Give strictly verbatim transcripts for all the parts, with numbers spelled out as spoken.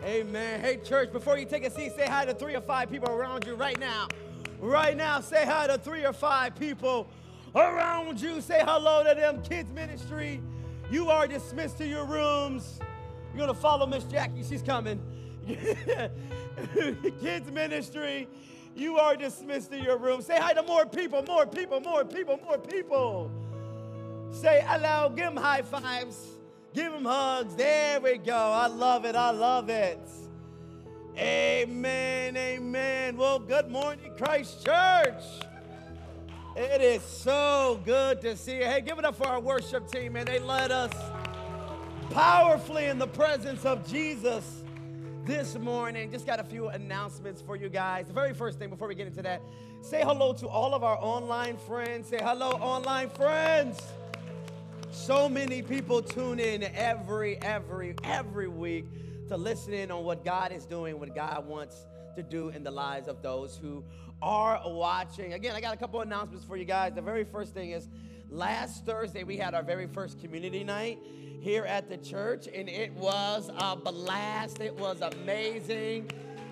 Amen. Hey, church, before you take a seat, say hi to three or five people around you right now. Right now, say hi to three or five people around you. Say hello to them. Kids ministry, you are dismissed to your rooms. You're going to follow Miss Jackie. She's coming. Kids ministry, you are dismissed to your room. Say hi to more people, more people, more people, more people. Say hello. Give them high fives. Give them hugs. There we go. I love it. I love it. Amen. Amen. Well, good morning, Christ Church. It is so good to see you. Hey, give it up for our worship team, man. They led us powerfully in the presence of Jesus this morning. Just got a few announcements for you guys. The very first thing before we get into that, say hello to all of our online friends. Say hello, online friends. So many people tune in every, every, every week to listen in on what God is doing, what God wants to do in the lives of those who are watching. Again, I got a couple announcements for you guys. The very first thing is last Thursday we had our very first community night here at the church, and it was a blast. It was amazing.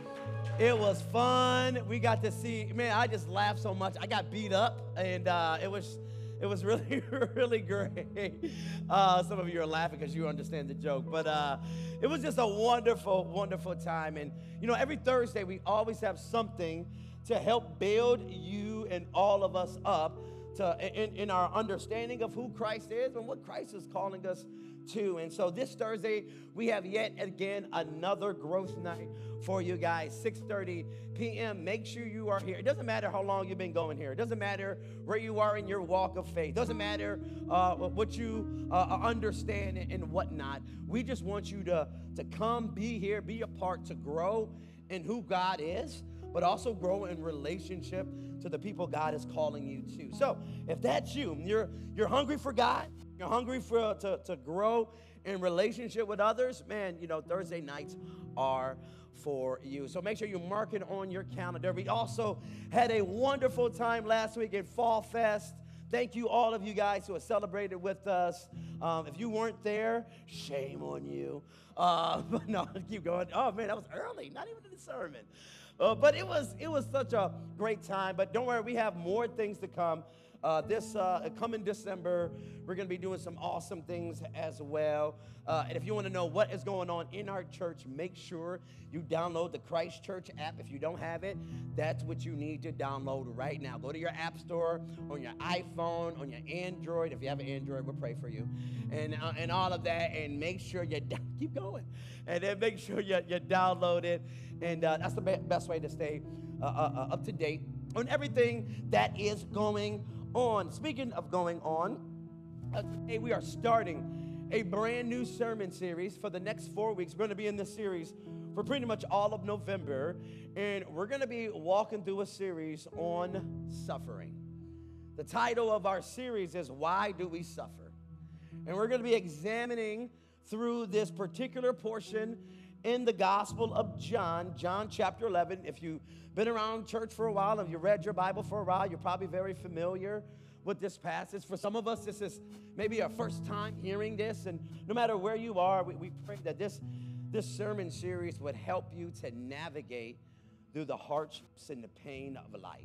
It was fun. We got to see, man, I just laughed so much. I got beat up, and uh, it was It was really, really great. Uh, some of you are laughing because you understand the joke. But uh, it was just a wonderful, wonderful time. And, you know, every Thursday we always have something to help build you and all of us up to in, in our understanding of who Christ is and what Christ is calling us to. And so this Thursday, we have yet again another growth night for you guys, six thirty p.m. Make sure you are here. It doesn't matter how long you've been going here. It doesn't matter where you are in your walk of faith. It doesn't matter uh, what you uh, understand and whatnot. We just want you to, to come, be here, be a part, to grow in who God is, but also grow in relationship to the people God is calling you to. So if that's you, you're, you're hungry for God, you're hungry for to, to grow in relationship with others, man, you know, Thursday nights are for you. So make sure you mark it on your calendar. We also had a wonderful time last week at Fall Fest. Thank you, all of you guys who have celebrated with us. Um, if you weren't there, shame on you. Uh, but no, keep going. Oh, man, that was early, not even in the sermon. Uh, but it was it was such a great time. But don't worry, we have more things to come. Uh, this uh, coming December, we're going to be doing some awesome things as well. Uh, and if you want to know what is going on in our church, make sure you download the Christ Church app. If you don't have it, that's what you need to download right now. Go to your app store, on your iPhone, on your Android. If you have an Android, we'll pray for you. And uh, and all of that. And make sure you da- keep going. And then make sure you, you download it. And uh, that's the be- best way to stay uh, uh, up to date on everything that is going on. Speaking of going on, uh, today we are starting a brand new sermon series for the next four weeks. We're going to be in this series for pretty much all of November, and we're going to be walking through a series on suffering. The title of our series is Why Do We Suffer? And we're going to be examining through this particular portion in the Gospel of John, John chapter eleven. If you've been around church for a while, if you read your Bible for a while, you're probably very familiar with this passage. For some of us, this is maybe our first time hearing this, and no matter where you are, we, we pray that this, this sermon series would help you to navigate through the hardships and the pain of life.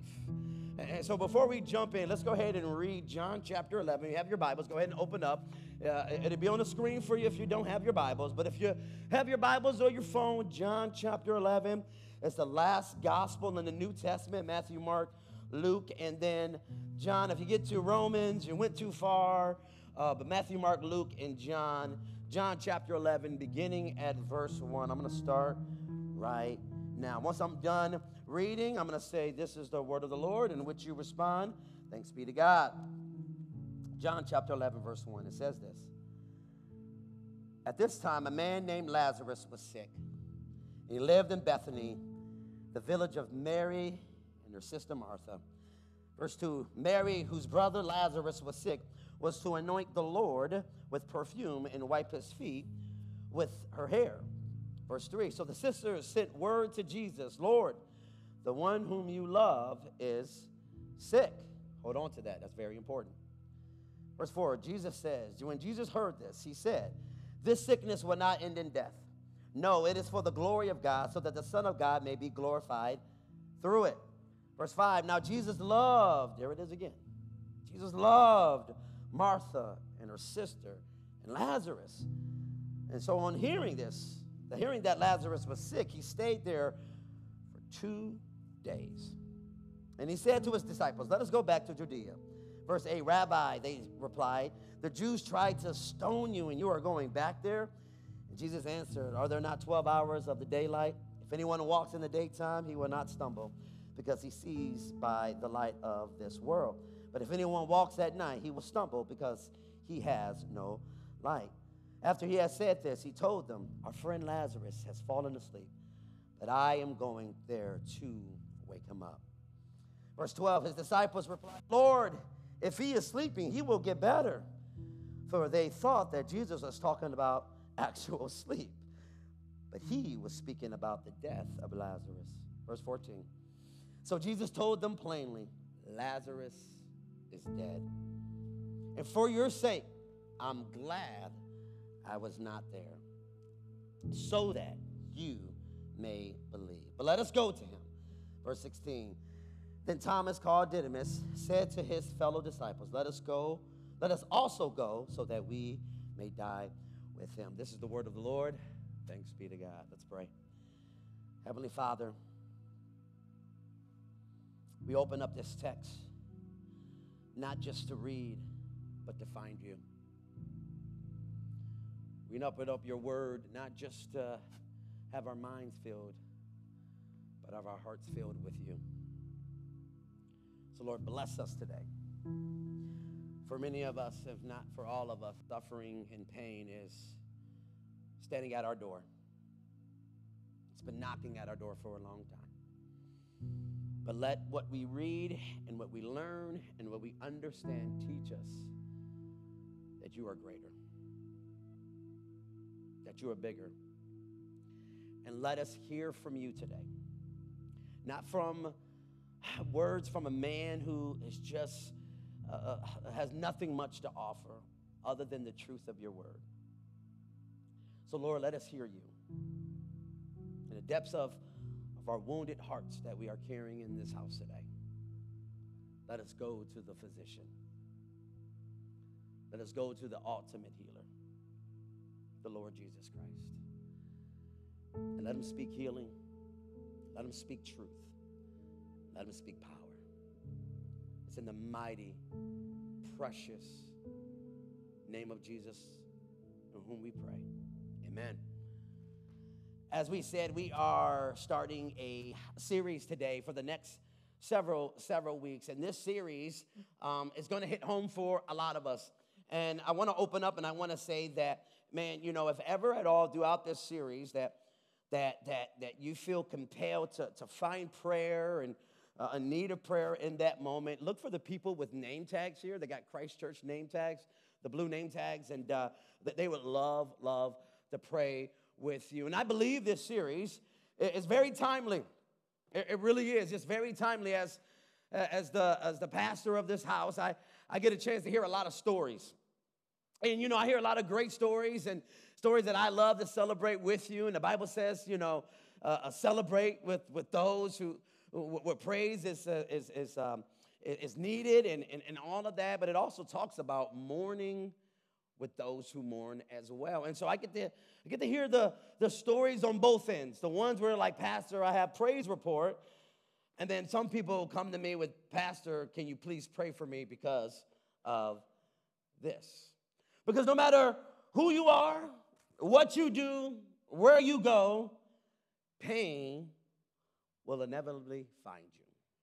And so before we jump in, let's go ahead and read John chapter eleven. You have your Bibles, go ahead and open up. Uh, it'll be on the screen for you if you don't have your Bibles. But if you have your Bibles or your phone, John chapter eleven is the last gospel in the New Testament: Matthew, Mark, Luke, and then John. If you get to Romans, you went too far. Uh, but Matthew, Mark, Luke, and John. John chapter eleven, beginning at verse one. I'm going to start right now. Once I'm done reading, I'm going to say, "This is the word of the Lord," in which you respond, "Thanks be to God." John chapter eleven, verse one. It says this: At this time, a man named Lazarus was sick. He lived in Bethany, the village of Mary and her sister Martha. Verse two, Mary, whose brother Lazarus was sick, was to anoint the Lord with perfume and wipe his feet with her hair. Verse three, so the sisters sent word to Jesus, "Lord, the one whom you love is sick." Hold on to that. That's very important. Verse four, Jesus says, when Jesus heard this, he said, "This sickness will not end in death. No, it is for the glory of God, so that the Son of God may be glorified through it. Verse five, now Jesus loved, there it is again. Jesus loved Martha and her sister and Lazarus. And so on hearing this, the hearing that Lazarus was sick, he stayed there for two days. And he said to his disciples, let us go back to Judea. Verse eight, Rabbi, they replied, the Jews tried to stone you, and you are going back there? And Jesus answered, are there not twelve hours of the daylight? If anyone walks in the daytime, he will not stumble, because he sees by the light of this world. But if anyone walks at night, he will stumble, because he has no light. After he had said this, he told them, our friend Lazarus has fallen asleep, but I am going there to wake him up. Verse twelve, his disciples replied, Lord, if he is sleeping, he will get better. For they thought that Jesus was talking about actual sleep, but he was speaking about the death of Lazarus. Verse fourteen, so Jesus told them plainly, Lazarus is dead. And for your sake, I'm glad I was not there, so that you may believe. But let us go to him. Verse sixteen, then Thomas, called Didymus, said to his fellow disciples, let us go, let us also go, so that we may die with him. This is the word of the Lord. Thanks be to God. Let's pray. Heavenly Father, we open up this text, not just to read, but to find you. We open up your word, not just to have our minds filled, but have our hearts filled with you. So, Lord, bless us today. For many of us, if not for all of us, suffering and pain is standing at our door. It's been knocking at our door for a long time. But let what we read and what we learn and what we understand teach us that you are greater, that you are bigger. And let us hear from you today, not from words from a man who is just uh, has nothing much to offer other than the truth of your word. So, Lord, let us hear you in the depths of, of our wounded hearts that we are carrying in this house today. Let us go to the physician. Let us go to the ultimate healer, the Lord Jesus Christ. And let him speak healing. Let him speak truth. Let him speak power. It's in the mighty, precious name of Jesus, in whom we pray. Amen. As we said, we are starting a series today for the next several, several weeks. And this series um, is going to hit home for a lot of us. And I want to open up and I want to say that, man, you know, if ever at all throughout this series that that that that you feel compelled to, to find prayer and uh, a need of prayer in that moment, look for the people with name tags here. They got Christ Church name tags, the blue name tags, and uh, that they would love, love to pray with you. And I believe this series is very timely. It, it really is. It's very timely. As as the as the pastor of this house, I, I get a chance to hear a lot of stories. And, you know, I hear a lot of great stories and stories that I love to celebrate with you. And the Bible says, you know, uh, celebrate with, with those who, where praise is, uh, is, is, um, is needed and, and, and all of that. But it also talks about mourning with those who mourn as well. And so I get to, I get to hear the, the stories on both ends. The ones where, like, Pastor, I have praise report. And then some people come to me with, Pastor, can you please pray for me because of this? Because no matter who you are, what you do, where you go, pain will inevitably find you.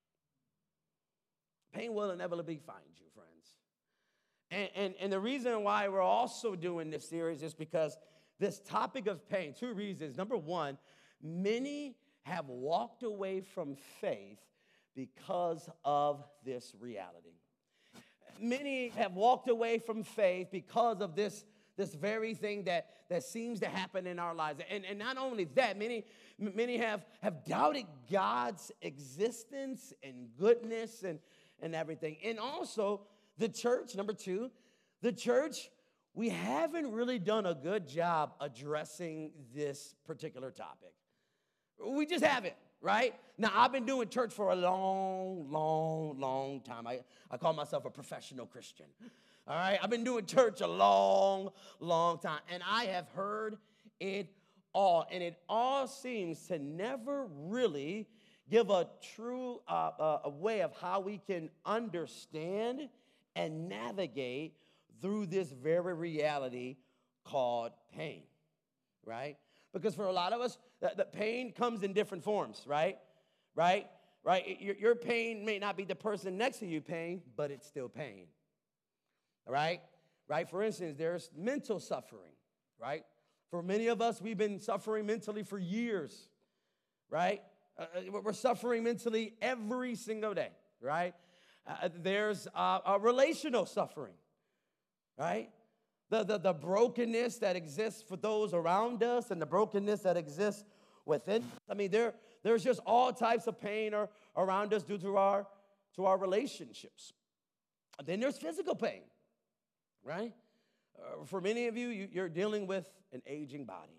Pain will inevitably find you, friends. And, and, and the reason why we're also doing this series is because this topic of pain, two reasons. Number one, many have walked away from faith because of this reality. Many have walked away from faith because of this, this very thing that, that seems to happen in our lives. And, and not only that, many, many have, have doubted God's existence and goodness and, and everything. And also, the church, number two, the church we haven't really done a good job addressing this particular topic. We just haven't, right? Now, I've been doing church for a long, long, long time. I, I call myself a professional Christian, all right? I've been doing church a long, long time, and I have heard it all, and it all seems to never really give a true uh, uh, a way of how we can understand and navigate through this very reality called pain, right? Because for a lot of us, the, the pain comes in different forms, right? Right? Right? Your, your pain may not be the person next to you pain, but it's still pain, all right? Right? For instance, there's mental suffering, right? For many of us, we've been suffering mentally for years, right? Uh, we're suffering mentally every single day, right? Uh, there's uh, a relational suffering, right? The, the, the brokenness that exists for those around us and the brokenness that exists within. I mean, there, there's just all types of pain or, around us due to our, to our relationships. And then there's physical pain, right? Uh, for many of you, you, you're dealing with an aging body,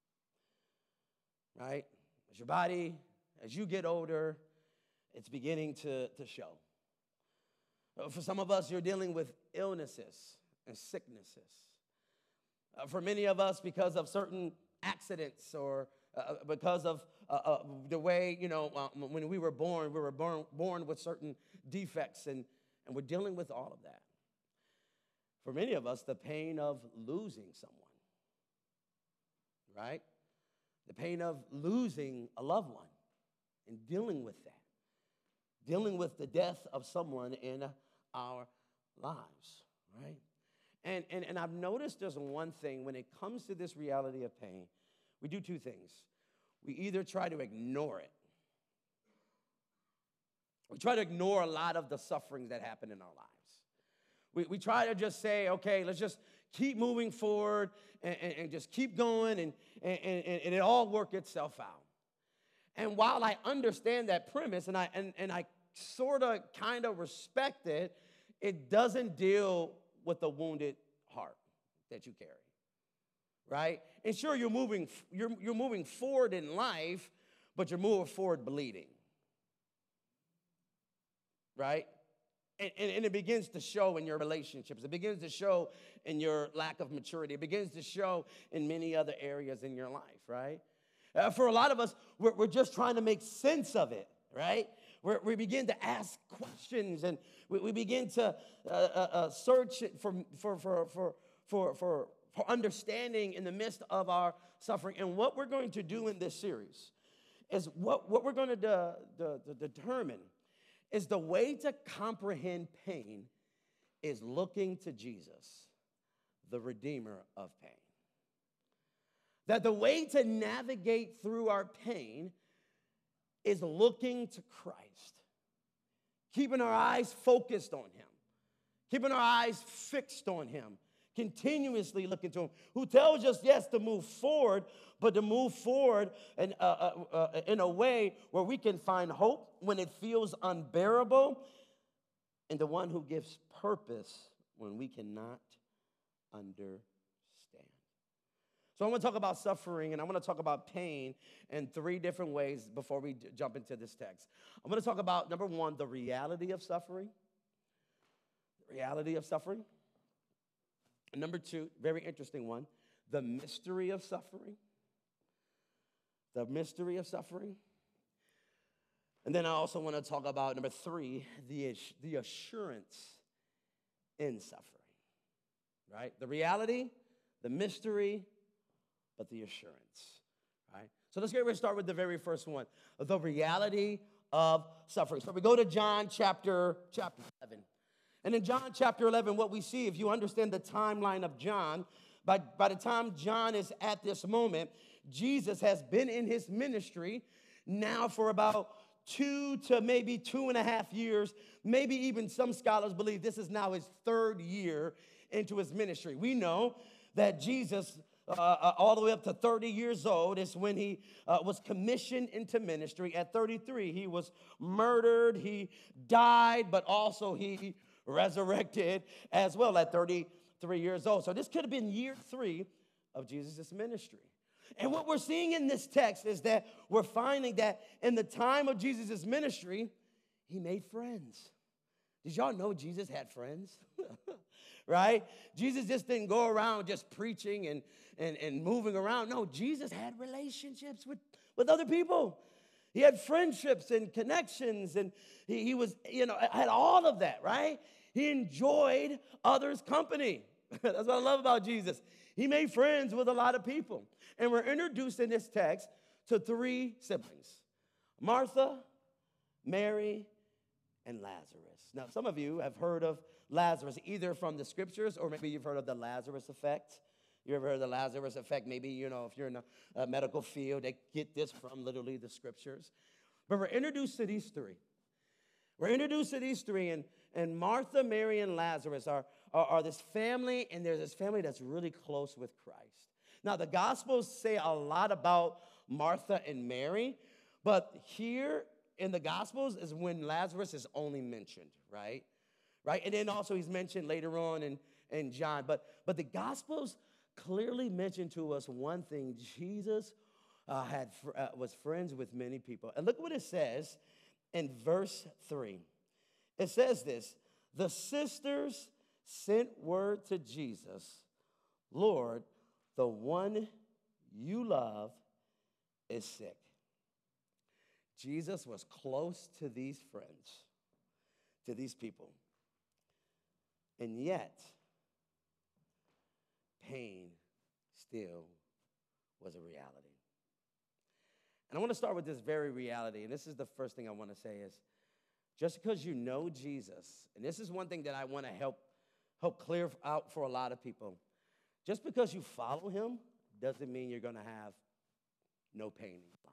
right? As your body, as you get older, it's beginning to, to show. Uh, for some of us, you're dealing with illnesses and sicknesses. Uh, for many of us, because of certain accidents or uh, because of uh, uh, the way, you know, uh, when we were born, we were born, born with certain defects, and, and we're dealing with all of that. For many of us, the pain of losing someone, right? The pain of losing a loved one and dealing with that. Dealing with the death of someone in our lives, right? And, and, and I've noticed there's one thing when it comes to this reality of pain. We do two things. We either try to ignore it. We try to ignore a lot of the sufferings that happen in our lives. We, we try to just say, okay, let's just keep moving forward and, and, and just keep going, and, and, and, and it all work itself out. And while I understand that premise, and I, and, and I sort of kind of respect it, it doesn't deal with the wounded heart that you carry, right? And sure, you're moving, you're, you're moving forward in life, but you're moving forward bleeding, right? And, and, and it begins to show in your relationships. It begins to show in your lack of maturity. It begins to show in many other areas in your life, right? Uh, for a lot of us, we're, we're just trying to make sense of it, right? We're, we begin to ask questions, and we, we begin to uh, uh, uh, search for, for, for, for, for, for, for understanding in the midst of our suffering. And what we're going to do in this series is what, what we're going to de, de, de determine is the way to comprehend pain is looking to Jesus, the Redeemer of pain. That the way to navigate through our pain is looking to Christ, keeping our eyes focused on him, keeping our eyes fixed on him, continuously looking to him, who tells us, yes, to move forward, but to move forward in, uh, uh, uh, in a way where we can find hope when it feels unbearable, and the one who gives purpose when we cannot understand. So I want to talk about suffering, and I want to talk about pain in three different ways before we j- jump into this text. I'm going to talk about, number one, the reality of suffering. The reality of suffering. And number two, very interesting one, the mystery of suffering. The mystery of suffering. And then I also want to talk about, number three, the, the assurance in suffering. Right? The reality, the mystery, but the assurance, right? So let's get ready to start with the very first one, the reality of suffering. So we go to John chapter, chapter eleven. And in John chapter eleven, what we see, if you understand the timeline of John, by, by the time John is at this moment, Jesus has been in his ministry now for about two to maybe two and a half years. Maybe even some scholars believe this is now his third year into his ministry. We know that Jesus, uh, uh, all the way up to thirty years old, is when he uh, was commissioned into ministry. At thirty-three, he was murdered, he died, but also he resurrected as well. At thirty-three three years old. So this could have been year three of Jesus' ministry. And what we're seeing in this text is that we're finding that in the time of Jesus' ministry, he made friends. Did y'all know Jesus had friends? Right? Jesus just didn't go around just preaching and, and, and moving around. No, Jesus had relationships with, with other people. He had friendships and connections, and he, he was, you know, had all of that, right? He enjoyed others' company. That's what I love about Jesus. He made friends with a lot of people. And we're introduced in this text to three siblings, Martha, Mary, and Lazarus. Now, some of you have heard of Lazarus, either from the scriptures or maybe you've heard of the Lazarus effect. You ever heard of the Lazarus effect? Maybe, you know, if you're in a, a medical field, they get this from literally the scriptures. But we're introduced to these three. We're introduced to these three, and, and Martha, Mary, and Lazarus are, are, are this family, and there's this family that's really close with Christ. Now, the Gospels say a lot about Martha and Mary, but here in the Gospels is when Lazarus is only mentioned, right? Right? And then also he's mentioned later on in, in John. But, but the Gospels clearly mention to us one thing. Jesus uh, had fr- uh, was friends with many people. And look what it says in verse three. It says this, the sisters sent word to Jesus, Lord, the one you love is sick. Jesus was close to these friends, to these people. And yet, pain still was a reality. And I want to start with this very reality, and this is the first thing I want to say is, just because you know Jesus, and this is one thing that I want to help, help clear out for a lot of people, just because you follow him doesn't mean you're going to have no pain in your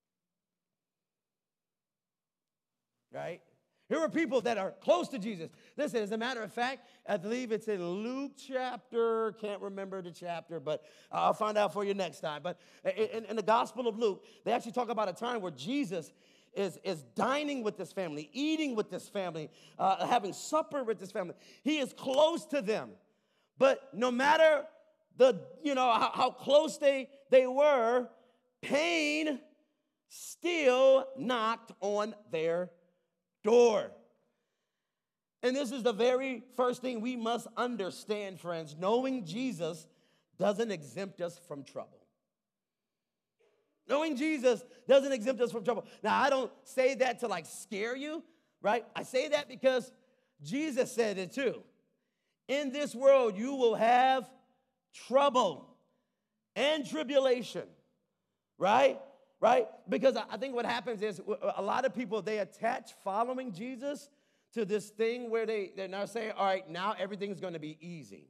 life. Right? Here are people that are close to Jesus. Listen, as a matter of fact, I believe it's in Luke chapter, can't remember the chapter, but I'll find out for you next time. But in, in the Gospel of Luke, they actually talk about a time where Jesus is, is dining with this family, eating with this family, uh, having supper with this family. He is close to them. But no matter the, you know, how, how close they, they were, pain still knocked on their door. And this is the very first thing we must understand, friends. Knowing Jesus doesn't exempt us from trouble. Knowing Jesus doesn't exempt us from trouble. Now, I don't say that to like scare you, right? I say that because Jesus said it too. In this world, you will have trouble and tribulation, right? Right? Because I think what happens is a lot of people, they attach following Jesus to this thing where they, they're now saying, all right, now everything's going to be easy.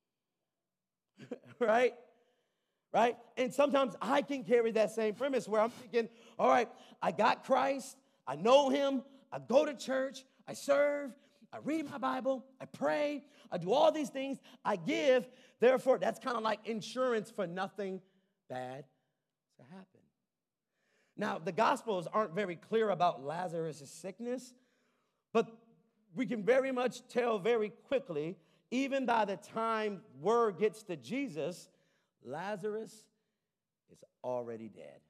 Right? Right? And sometimes I can carry that same premise where I'm thinking, all right, I got Christ, I know him, I go to church, I serve, I read my Bible, I pray, I do all these things, I give. Therefore, that's kind of like insurance for nothing bad to happen. Now, the Gospels aren't very clear about Lazarus' sickness, but we can very much tell very quickly, even by the time word gets to Jesus, Lazarus is already dead.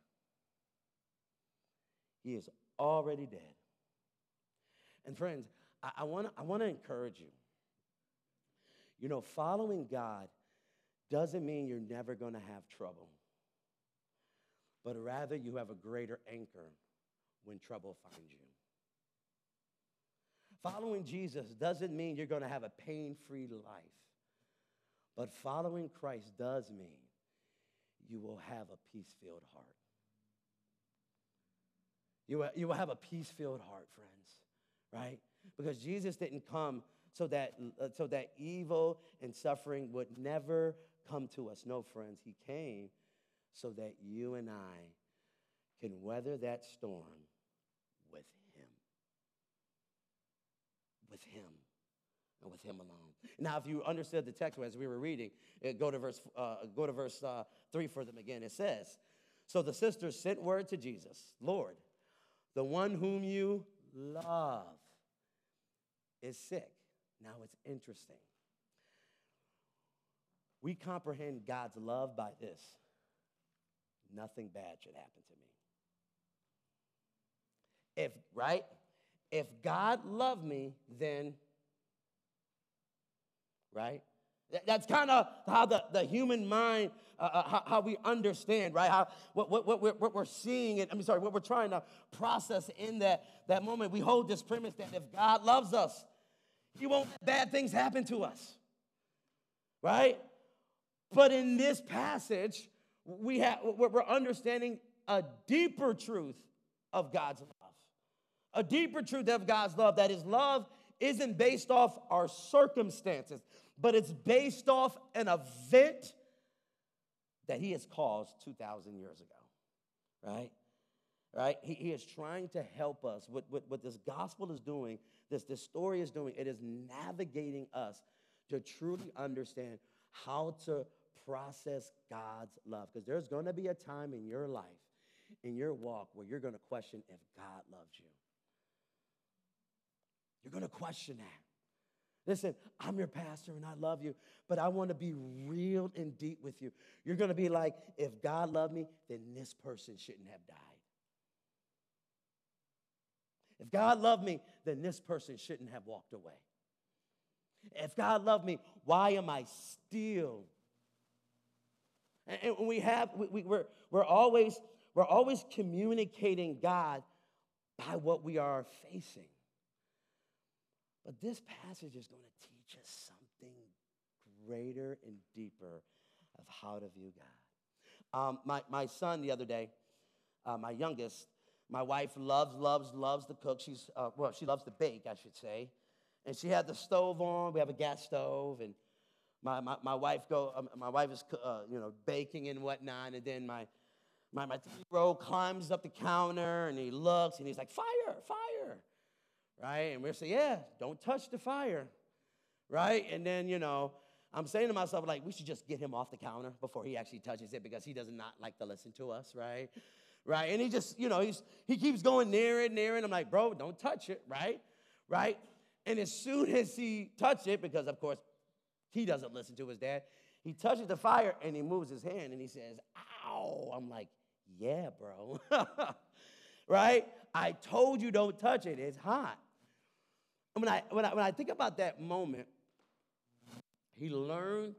He is already dead. And friends, I, I want to I want to encourage you. You know, following God doesn't mean you're never going to have trouble, but rather you have a greater anchor when trouble finds you. Following Jesus doesn't mean you're going to have a pain-free life, but following Christ does mean you will have a peace-filled heart. You will, you will have a peace-filled heart, friends, right? Because Jesus didn't come so that, uh, so that evil and suffering would never come to us. No, friends, he came so that you and I can weather that storm with him. With him and with him alone. Now, if you understood the text as we were reading, go to verse, uh, go to verse uh, three for them again. It says, so the sisters sent word to Jesus, Lord, the one whom you love is sick. Now, it's interesting. We comprehend God's love by this: nothing bad should happen to me. If, right? If God loved me, then, right? That's kind of how the, the human mind, uh, uh, how, how we understand, right? How what, what, what, we're, what we're seeing, and I'm sorry, what we're trying to process in that, that moment. We hold this premise that if God loves us, He won't let bad things happen to us, right? But in this passage, we have, we're understanding a deeper truth of God's love. A deeper truth of God's love, that His love isn't based off our circumstances, but it's based off an event that He has caused two thousand years ago, right? Right? He, he is trying to help us. What, what, what this gospel is doing, this, this story is doing, it is navigating us to truly understand how to process God's love. Because there's going to be a time in your life, in your walk, where you're going to question if God loves you. You're going to question that. Listen, I'm your pastor and I love you, but I want to be real and deep with you. You're going to be like, if God loved me, then this person shouldn't have died. If God loved me, then this person shouldn't have walked away. If God loved me, why am I still? And, and we have, we, we, we're, we're always, we're always communicating God by what we are facing. But this passage is going to teach us something greater and deeper of how to view God. Um, my, my son the other day, uh, my youngest, my wife loves, loves, loves to cook. She's, uh, well, she loves to bake, I should say. And she had the stove on. We have a gas stove. And my, my, my wife go, um, my wife is, uh, you know, baking and whatnot. And then my, my, my three-year-old climbs up the counter, and he looks, and he's like, fire, fire. Right? And we're saying, yeah, don't touch the fire. Right? And then, you know, I'm saying to myself, like, we should just get him off the counter before he actually touches it, because he does not like to listen to us, right? Right? And he just, you know, he's he keeps going near it, near it. I'm like, bro, don't touch it, right? Right? And as soon as he touched it, because, of course, he doesn't listen to his dad, he touches the fire, and he moves his hand, and he says, ow. I'm like, yeah, bro. Right? I told you don't touch it. It's hot. When I, when, I, when I think about that moment, he learned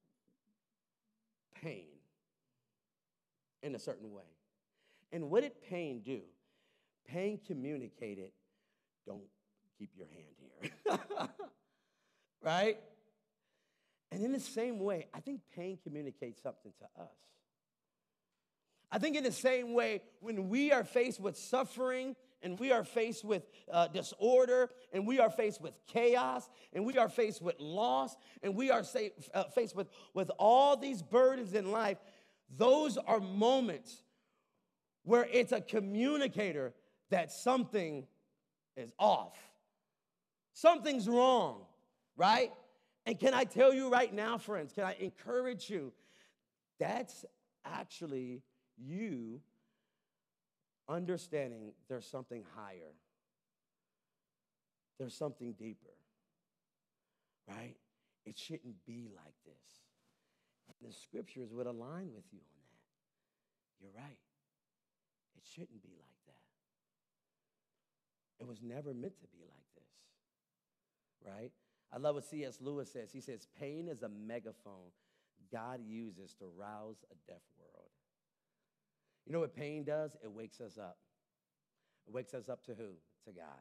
pain in a certain way. And what did pain do? Pain communicated, don't keep your hand here. Right? And in the same way, I think pain communicates something to us. I think in the same way, when we are faced with suffering, and we are faced with uh, disorder, and we are faced with chaos, and we are faced with loss, and we are say, uh, faced with, with all these burdens in life, those are moments where it's a communicator that something is off. Something's wrong, right? And can I tell you right now, friends, can I encourage you, that's actually you understanding there's something higher. There's something deeper, right? It shouldn't be like this. And the scriptures would align with you on that. You're right. It shouldn't be like that. It was never meant to be like this, right? I love what C S Lewis says. He says, pain is a megaphone God uses to rouse a deaf world. You know what pain does? It wakes us up. It wakes us up to who? To God.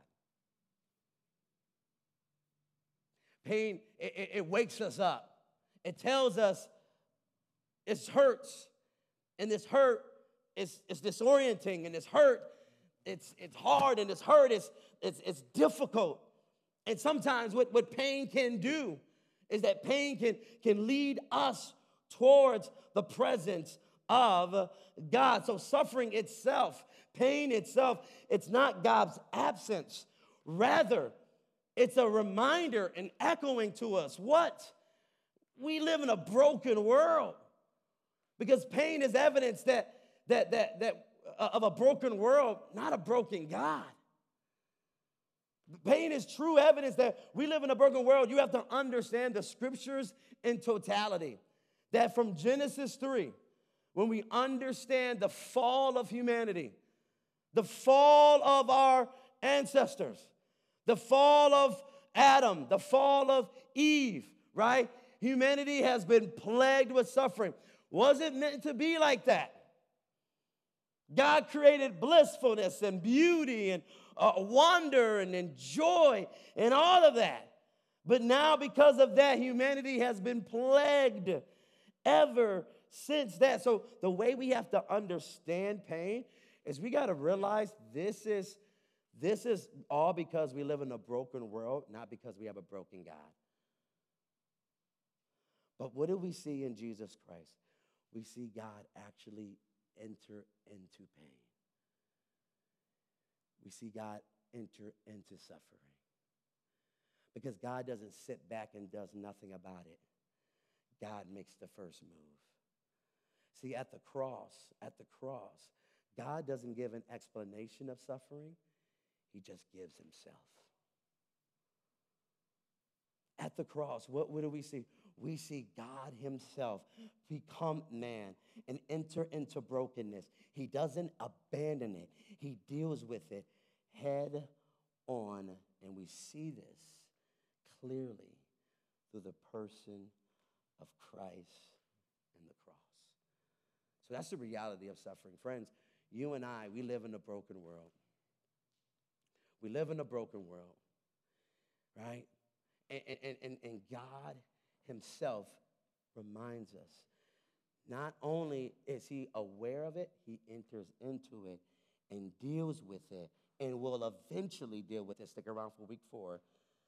Pain, it, it, it wakes us up. It tells us it hurts, and this hurt is, is disorienting, and this hurt, it's, it's hard, and this hurt is it's, it's difficult. And sometimes what, what pain can do is that pain can, can lead us towards the presence of God. So suffering itself, pain itself, it's not God's absence. Rather, it's a reminder and echoing to us what? We live in a broken world. Because pain is evidence that, that, that, that uh, of a broken world, not a broken God. Pain is true evidence that we live in a broken world. You have to understand the scriptures in totality. that from Genesis three, when we understand the fall of humanity, the fall of our ancestors, the fall of Adam, the fall of Eve, right? Humanity has been plagued with suffering. Was it meant to be like that? God created blissfulness and beauty and uh, wonder and, and joy and all of that. But now because of that, humanity has been plagued ever since that. So the way we have to understand pain is we got to realize this is, this is all because we live in a broken world, not because we have a broken God. But what do we see in Jesus Christ? We see God actually enter into pain. We see God enter into suffering. Because God doesn't sit back and does nothing about it. God makes the first move. See, at the cross, at the cross, God doesn't give an explanation of suffering. He just gives himself. At the cross, what, what do we see? We see God himself become man and enter into brokenness. He doesn't abandon it. He deals with it head on. And we see this clearly through the person of Christ and the cross. So that's the reality of suffering. Friends, you and I, we live in a broken world. We live in a broken world, right? And, and, and, and God himself reminds us, not only is he aware of it, he enters into it and deals with it and will eventually deal with it. Stick around for week four.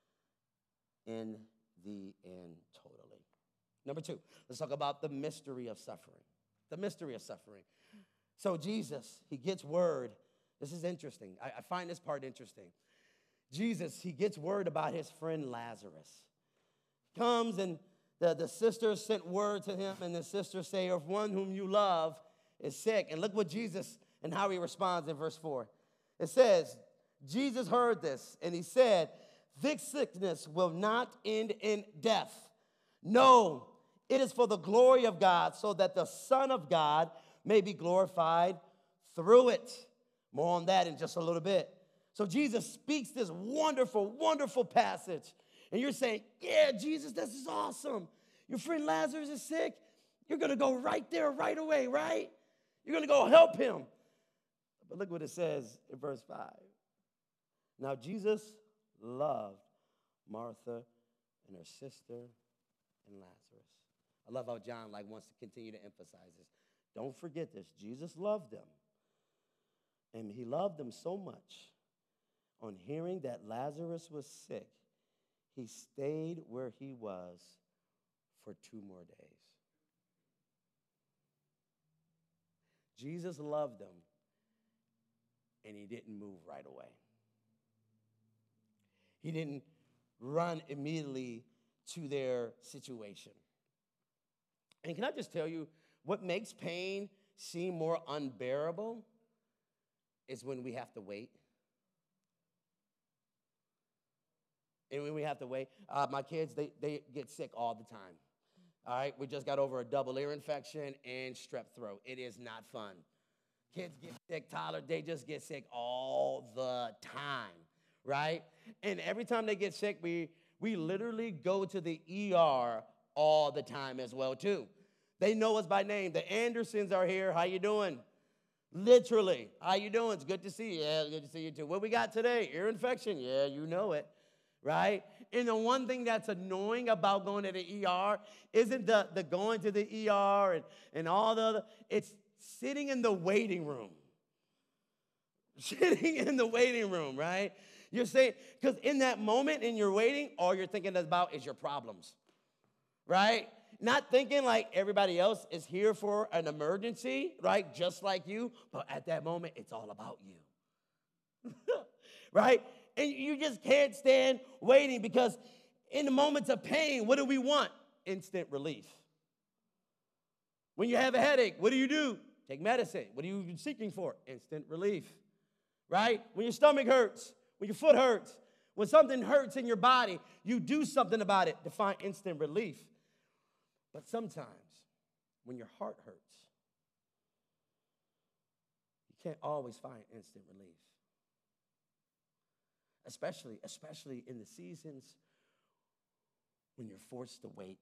In the end, totally. Number two, let's talk about the mystery of suffering. The mystery of suffering. So Jesus, he gets word. This is interesting. I, I find this part interesting. Jesus, he gets word about his friend Lazarus. Comes and the, the sisters sent word to him, and the sisters say, if one whom you love is sick. And look what Jesus and how he responds in verse four. It says, Jesus heard this, and he said, this sickness will not end in death. No, it is for the glory of God, so that the Son of God may be glorified through it. More on that in just a little bit. So Jesus speaks this wonderful, wonderful passage. And you're saying, yeah, Jesus, this is awesome. Your friend Lazarus is sick. You're going to go right there right away, right? You're going to go help him. But look what it says in verse five. Now Jesus loved Martha and her sister and Lazarus. I love how John like wants to continue to emphasize this. Don't forget this. Jesus loved them. And he loved them so much. On hearing that Lazarus was sick, he stayed where he was for two more days. Jesus loved them, and he didn't move right away. He didn't run immediately to their situation. And can I just tell you, what makes pain seem more unbearable is when we have to wait. And when we have to wait, uh, my kids, they, they get sick all the time. All right, we just got over a double ear infection and strep throat. It is not fun. Kids get sick, Tyler, they just get sick all the time, right? And every time they get sick, we, we literally go to the E R all the time as well, too. They know us by name. The Andersons are here. How you doing? Literally. How you doing? It's good to see you. Yeah, good to see you, too. What we got today? Ear infection? Yeah, you know it. Right? And the one thing that's annoying about going to the E R isn't the, the going to the E R and, and all the other, it's sitting in the waiting room. Sitting in the waiting room, right? You're saying, because in that moment in your waiting, all you're thinking about is your problems, right? Not thinking like everybody else is here for an emergency, right? Just like you, but at that moment, it's all about you, right? And you just can't stand waiting because in the moments of pain, what do we want? Instant relief. When you have a headache, what do you do? Take medicine. What are you seeking for? Instant relief, right? When your stomach hurts, when your foot hurts, when something hurts in your body, you do something about it to find instant relief. But sometimes, when your heart hurts, you can't always find instant relief. Especially, especially in the seasons when you're forced to wait.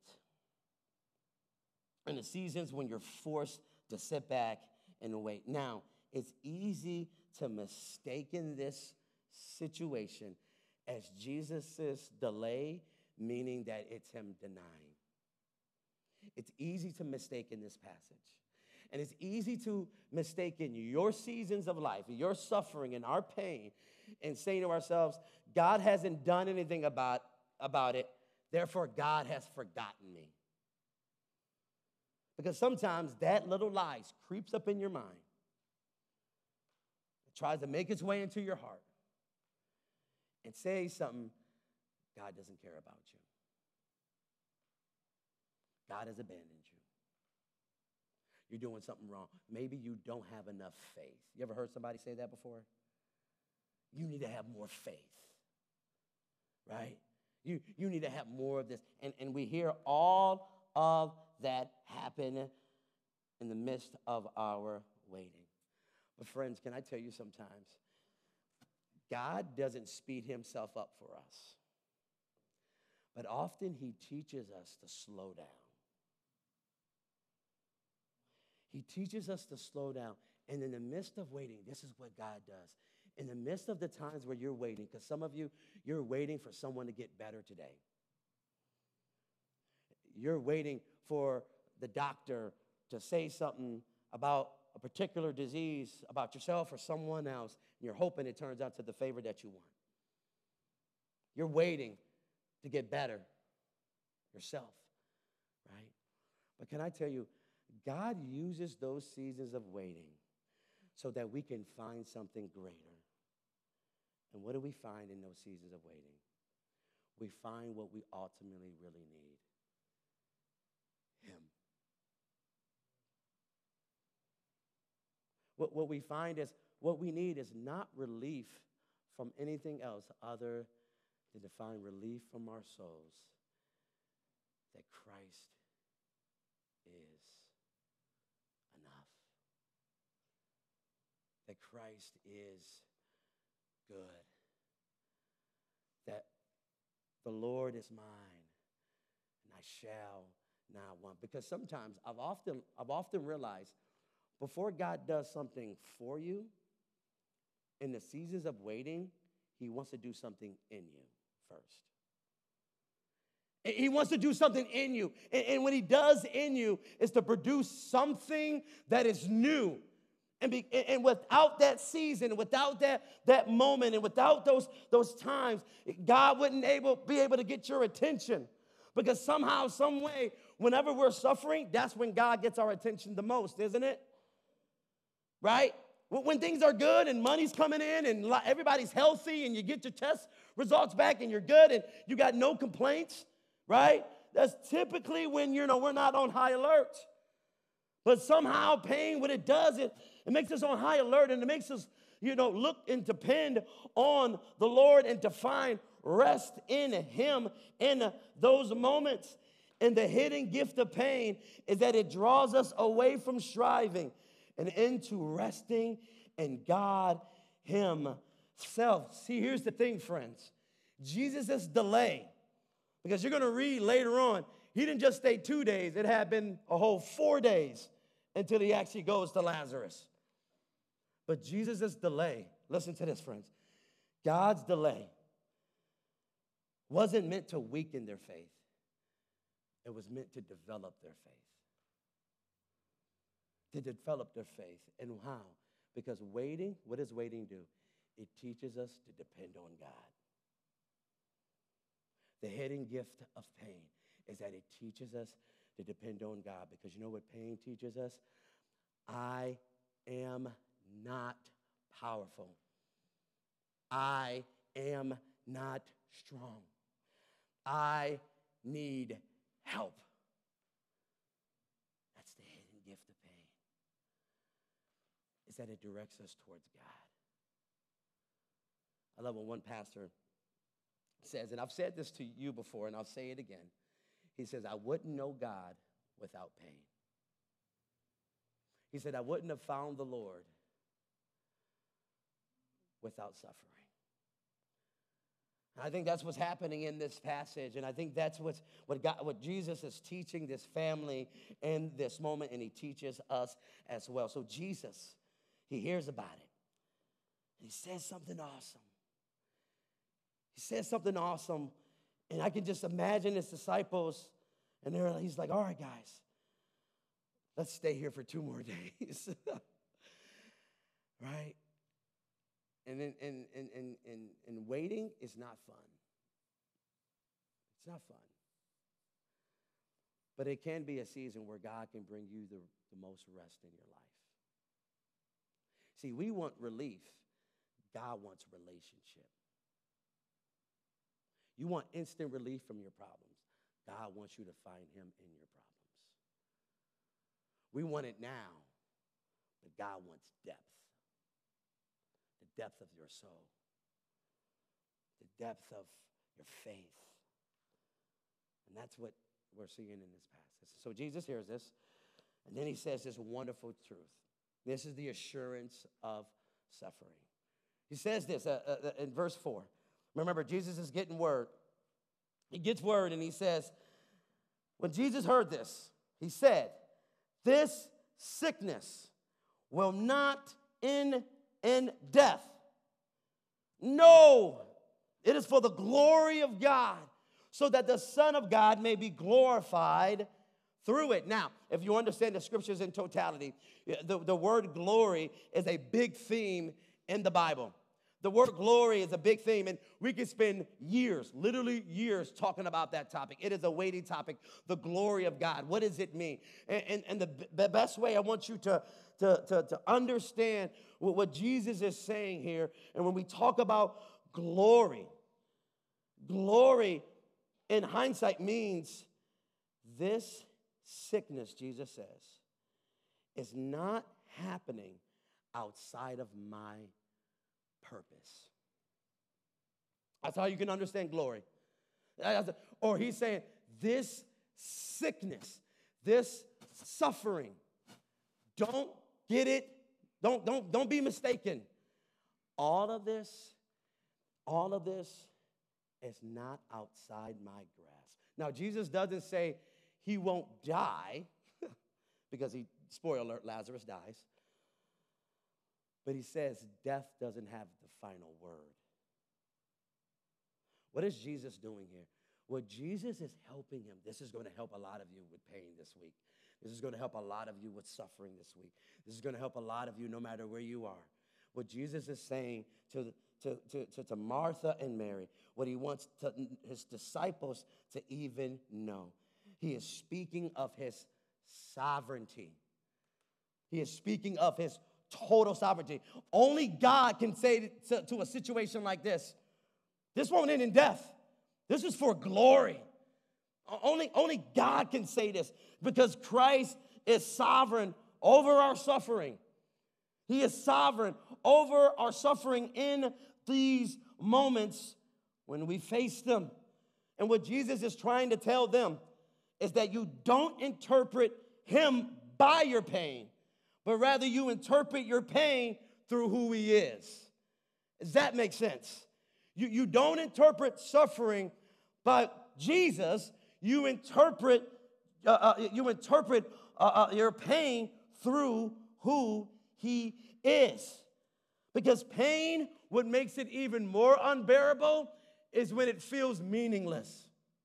In the seasons when you're forced to sit back and wait. Now, it's easy to mistake this situation as Jesus' delay, meaning that it's him denying. It's easy to mistake in this passage. And it's easy to mistake in your seasons of life, your suffering and our pain, and saying to ourselves, God hasn't done anything about, about it, therefore God has forgotten me. Because sometimes that little lie creeps up in your mind. It tries to make its way into your heart and say something, God doesn't care about you. God has abandoned you. You're doing something wrong. Maybe you don't have enough faith. You ever heard somebody say that before? You need to have more faith, right? You, you need to have more of this. And, and we hear all of that happen in the midst of our waiting. But friends, can I tell you sometimes, God doesn't speed himself up for us. But often he teaches us to slow down. He teaches us to slow down. And in the midst of waiting, this is what God does. In the midst of the times where you're waiting, because some of you, you're waiting for someone to get better today. You're waiting for the doctor to say something about a particular disease, about yourself or someone else, and you're hoping it turns out to the favor that you want. You're waiting to get better yourself, right? But can I tell you, God uses those seasons of waiting so that we can find something greater. And what do we find in those seasons of waiting? We find what we ultimately really need. Him. What, what we find is, what we need is not relief from anything else other than to find relief from our souls that Christ is enough. That Christ is good. That the Lord is mine, and I shall not want. Because sometimes I've often, I've often realized before God does something for you, in the seasons of waiting, he wants to do something in you first. He wants to do something in you. And what he does in you is to produce something that is new. And, be, and without that season, without that, that moment, and without those, those times, God wouldn't able, be able to get your attention. Because somehow, some way, whenever we're suffering, that's when God gets our attention the most, isn't it? Right? When things are good and money's coming in and everybody's healthy and you get your test results back and you're good and you got no complaints, right? That's typically when, you know, we're not on high alert. But somehow pain, what it does, it, it makes us on high alert, and it makes us, you know, look and depend on the Lord and to find rest in him in those moments. And the hidden gift of pain is that it draws us away from striving and into resting in God himself. See, here's the thing, friends. Jesus' delay, because you're going to read later on, he didn't just stay two days. It had been a whole four days until he actually goes to Lazarus. But Jesus' delay, listen to this, friends. God's delay wasn't meant to weaken their faith. It was meant to develop their faith. To develop their faith. And how? Because waiting, what does waiting do? It teaches us to depend on God. The hidden gift of pain is that it teaches us to depend on God. Because you know what pain teaches us? I am not powerful. I am not strong. I need help. That's the hidden gift of pain. Is that it directs us towards God. I love when one pastor says, and I've said this to you before, and I'll say it again. He says, I wouldn't know God without pain. He said, I wouldn't have found the Lord without suffering. I think that's what's happening in this passage, and I think that's what's, what, God, what Jesus is teaching this family in this moment, and he teaches us as well. So Jesus, he hears about it, and he says something awesome. He says something awesome, and I can just imagine his disciples, and they're, he's like, all right, guys, let's stay here for two more days, right? And, then, and, and, and, and, and waiting is not fun. It's not fun. But it can be a season where God can bring you the, the most rest in your life. See, we want relief. God wants relationship. You want instant relief from your problems. God wants you to find him in your problems. We want it now, but God wants depth. The depth of your soul, the depth of your faith. And that's what we're seeing in this passage. So Jesus hears this, and then he says this wonderful truth. This is the assurance of suffering. He says this uh, uh, in verse four. Remember, Jesus is getting word. He gets word, and he says, when Jesus heard this, he said, this sickness will not end in death. No, it is for the glory of God, so that the Son of God may be glorified through it. Now, if you understand the scriptures in totality, the, the word glory is a big theme in the Bible. The word glory is a big theme, and we could spend years, literally years, talking about that topic. It is a weighty topic, the glory of God. What does it mean? And, and, and the, the best way I want you to, to, to, to understand what, what Jesus is saying here, and when we talk about glory, glory in hindsight means this sickness, Jesus says, is not happening outside of my purpose. That's how you can understand glory. Or he's saying this sickness, this suffering, don't get it, don't, don't, don't be mistaken. All of this, all of this is not outside my grasp. Now, Jesus doesn't say he won't die, because he, spoiler alert, Lazarus dies. But he says death doesn't have the final word. What is Jesus doing here? What Jesus is helping him, this is going to help a lot of you with pain this week. This is going to help a lot of you with suffering this week. This is going to help a lot of you no matter where you are. What Jesus is saying to, to, to, to, to Martha and Mary, what he wants to, his disciples to even know. He is speaking of his sovereignty. He is speaking of his total sovereignty. Only God can say to, to a situation like this, this won't end in death. This is for glory. Only, only God can say this, because Christ is sovereign over our suffering. He is sovereign over our suffering in these moments when we face them. And what Jesus is trying to tell them is that you don't interpret him by your pain, but rather you interpret your pain through who he is. Does that make sense? You, you don't interpret suffering by Jesus. You interpret uh, uh, you interpret uh, uh, your pain through who he is. Because pain, what makes it even more unbearable is when it feels meaningless.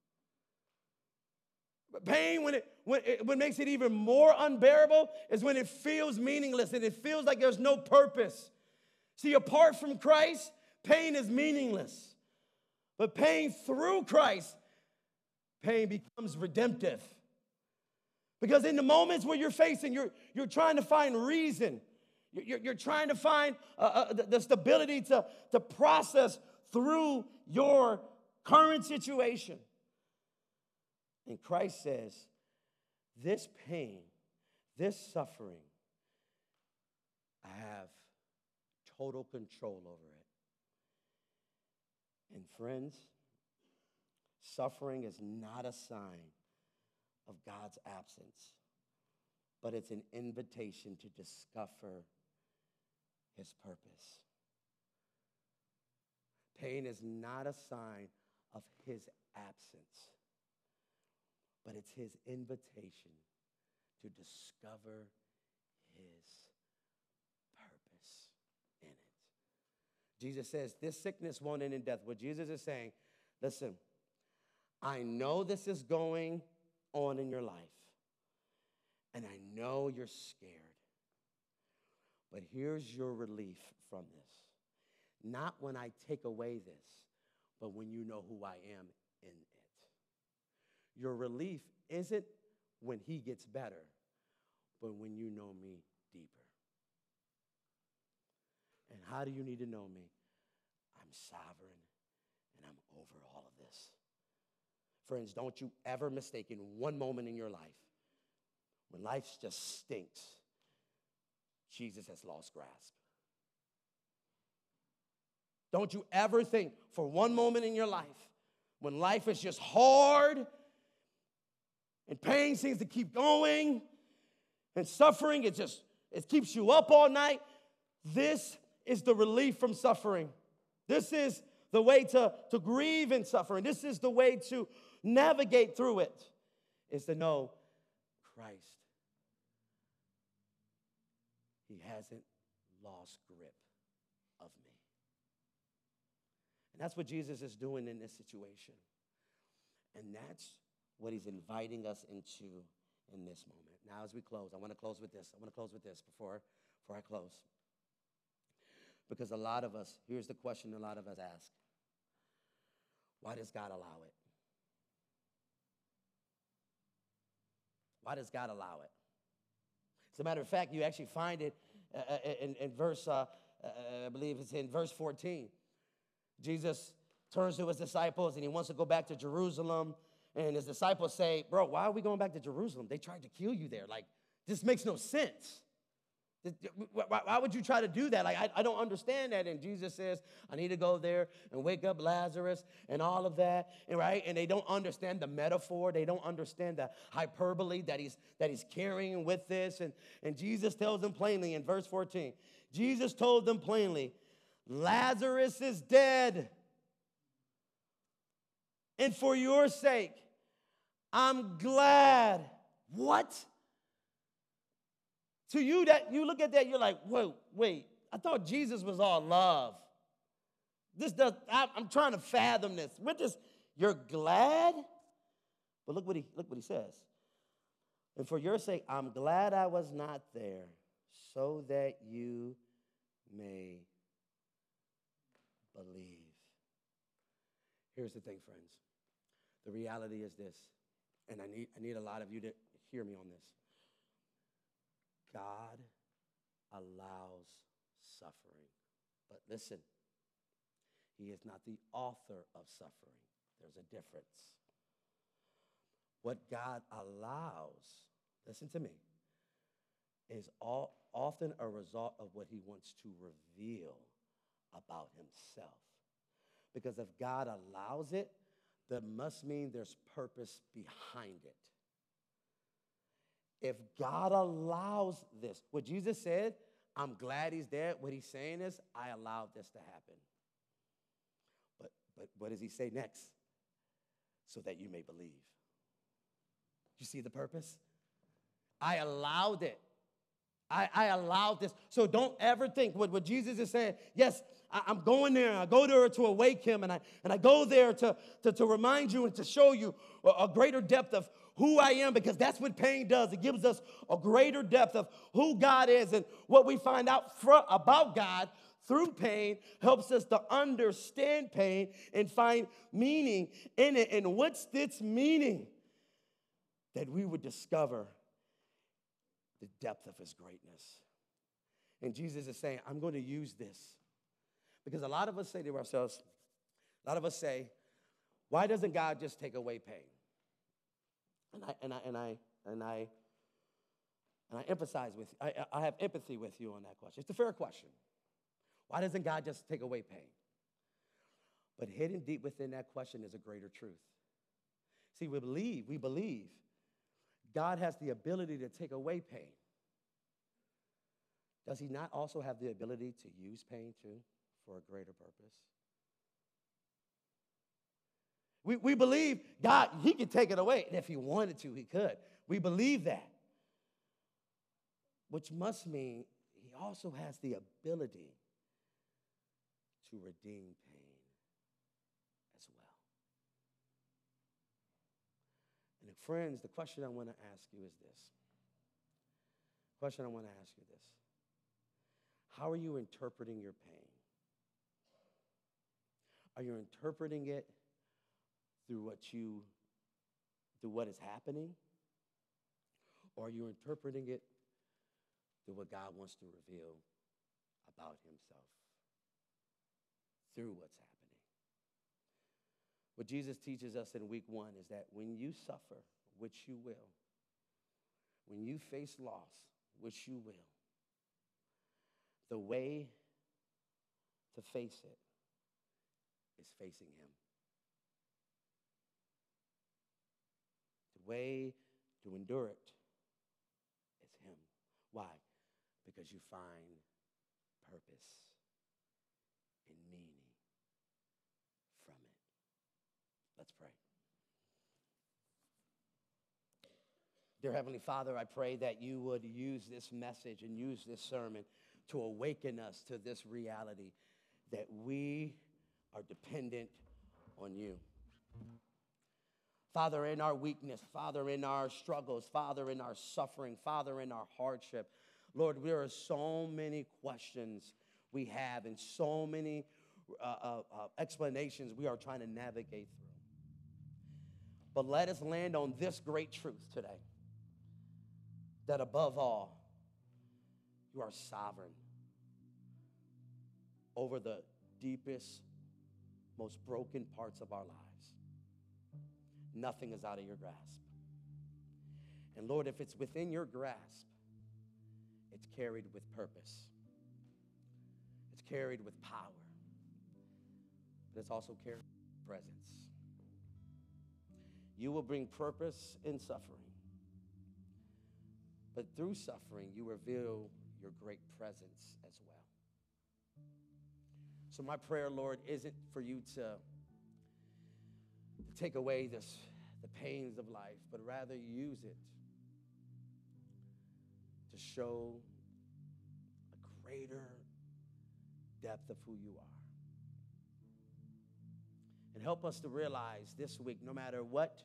Pain, when it, when it what makes it even more unbearable is when it feels meaningless and it feels like there's no purpose. See, apart from Christ, pain is meaningless. But pain through Christ, pain becomes redemptive. Because in the moments where you're facing, you're, you're trying to find reason. You're, you're trying to find uh, uh, the, the stability to, to process through your current situation. And Christ says, this pain, this suffering, I have total control over it. And friends, suffering is not a sign of God's absence, but it's an invitation to discover his purpose. Pain is not a sign of his absence, but it's his invitation to discover his purpose in it. Jesus says, this sickness won't end in death. What Jesus is saying, listen, I know this is going on in your life, and I know you're scared, but here's your relief from this. Not when I take away this, but when you know who I am in it. Your relief isn't when he gets better, but when you know me deeper. And how do you need to know me? I'm sovereign, and I'm over all of this. Friends, don't you ever mistake in one moment in your life, when life just stinks, Jesus has lost grasp. Don't you ever think for one moment in your life, when life is just hard and pain seems to keep going and suffering, it just it keeps you up all night. This is the relief from suffering. This is the way to, to grieve in suffering. This is the way to navigate through it, is to know Christ. He hasn't lost grip of me. And that's what Jesus is doing in this situation. And that's what he's inviting us into in this moment. Now, as we close, I want to close with this. I want to close with this before, before I close. Because a lot of us, here's the question a lot of us ask. Why does God allow it? Why does God allow it? As a matter of fact, you actually find it uh, in, in verse, uh, uh, I believe it's in verse fourteen. Jesus turns to his disciples and he wants to go back to Jerusalem. And his disciples say, bro, why are we going back to Jerusalem? They tried to kill you there. Like, this makes no sense. Why would you try to do that? Like, I, I don't understand that. And Jesus says, I need to go there and wake up Lazarus and all of that, and right? And they don't understand the metaphor. They don't understand the hyperbole that he's that he's carrying with this. And, and Jesus tells them plainly in verse fourteen, Jesus told them plainly, Lazarus is dead. And for your sake, I'm glad. What? To you, that you look at that, you're like, wait, wait. I thought Jesus was all love. This does. I, I'm trying to fathom this. We're just, you're glad, but look what he look what he says. And for your sake, I'm glad I was not there, so that you may believe. Here's the thing, friends. The reality is this, and I need I need a lot of you to hear me on this. God allows suffering. But listen, he is not the author of suffering. There's a difference. What God allows, listen to me, is all, often a result of what he wants to reveal about himself. Because if God allows it, that must mean there's purpose behind it. If God allows this, what Jesus said, I'm glad he's dead. What he's saying is, I allowed this to happen. But, but what does he say next? So that you may believe. You see the purpose? I allowed it. I, I allowed this. So don't ever think what, what Jesus is saying. Yes, I, I'm going there. I go there to awake him. And I, and I go there to, to, to remind you and to show you a, a greater depth of who I am, because that's what pain does. It gives us a greater depth of who God is, and what we find out fr- about God through pain helps us to understand pain and find meaning in it. And what's this meaning? That we would discover the depth of his greatness. And Jesus is saying, I'm going to use this. Because a lot of us say to ourselves, a lot of us say, why doesn't God just take away pain? And I and I and I and I and I empathize with I, I have empathy with you on that question. It's a fair question. Why doesn't God just take away pain? But hidden deep within that question is a greater truth. See, we believe, we believe God has the ability to take away pain. Does he not also have the ability to use pain too for a greater purpose? We, we believe God, he could take it away. And if he wanted to, he could. We believe that. Which must mean he also has the ability to redeem pain as well. And friends, the question I want to ask you is this. The question I want to ask you this. How are you interpreting your pain? Are you interpreting it through what you, through what is happening? Or are you interpreting it through what God wants to reveal about himself through what's happening? What Jesus teaches us in week one is that when you suffer, which you will, when you face loss, which you will, the way to face it is facing him. The way to endure it is him. Why? Because you find purpose and meaning from it. Let's pray. Dear Heavenly Father, I pray that you would use this message and use this sermon to awaken us to this reality that we are dependent on you. Father, in our weakness, Father, in our struggles, Father, in our suffering, Father, in our hardship, Lord, there are so many questions we have and so many uh, uh, uh, explanations we are trying to navigate through. But let us land on this great truth today, that above all, you are sovereign over the deepest, most broken parts of our lives. Nothing is out of your grasp. And Lord, if it's within your grasp, it's carried with purpose. It's carried with power. But it's also carried with presence. You will bring purpose in suffering. But through suffering, you reveal your great presence as well. So my prayer, Lord, isn't for you to, to take away this, the pains of life, but rather use it to show a greater depth of who you are. And help us to realize this week, no matter what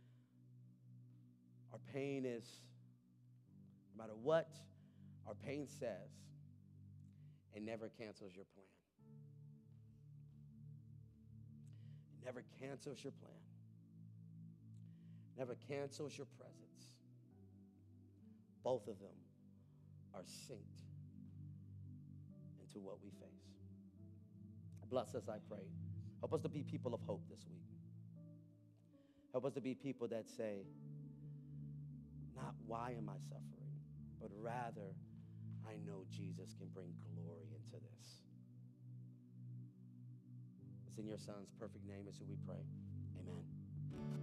our pain is, no matter what our pain says, it never cancels your plan. It never cancels your plan. Never cancels your presence. Both of them are synced into what we face. Bless us, I pray. Help us to be people of hope this week. Help us to be people that say, not why am I suffering, but rather, I know Jesus can bring glory into this. It's in your Son's perfect name is who we pray. Amen.